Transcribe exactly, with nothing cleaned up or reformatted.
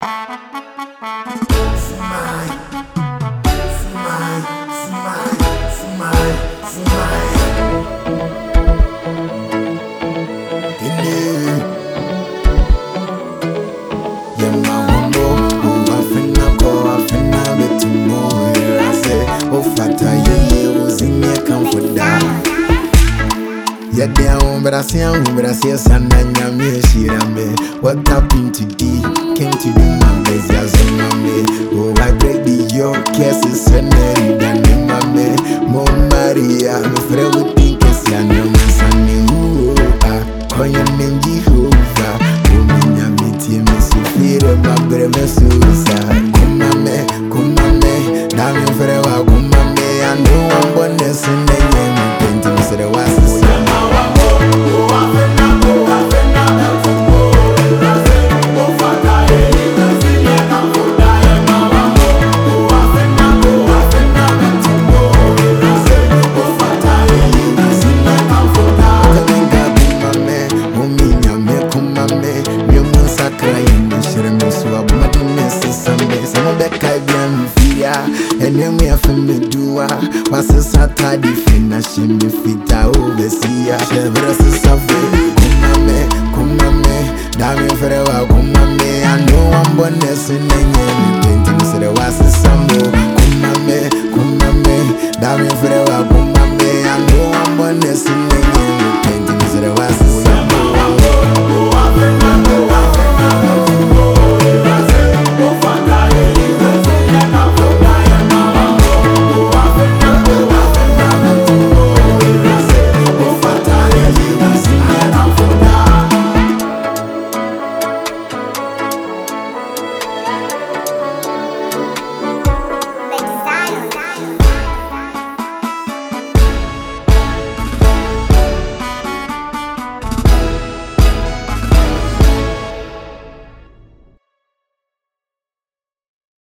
Yeah, down, but I see him, but I see a son and I'm here, she ran me. What happened today? Came to do my best, as a mommy. Oh, I break the yoke, kisses, and then then my man. Mo Maria, I'm afraid we think it's your name, Sunny. Ooh, ah, call your name Jehovah. Oh, me, I'm meeting me, so feel my brother, suicide. Come on, me, come on, me. Now I'm forever, come on, me. I know I'm born this in the name of painting, so the was the and then we have me do what's a Saturday finish me fit overseas. Chevra Safi, come on me, come on me, damn forever, come on me. I know I'm born this in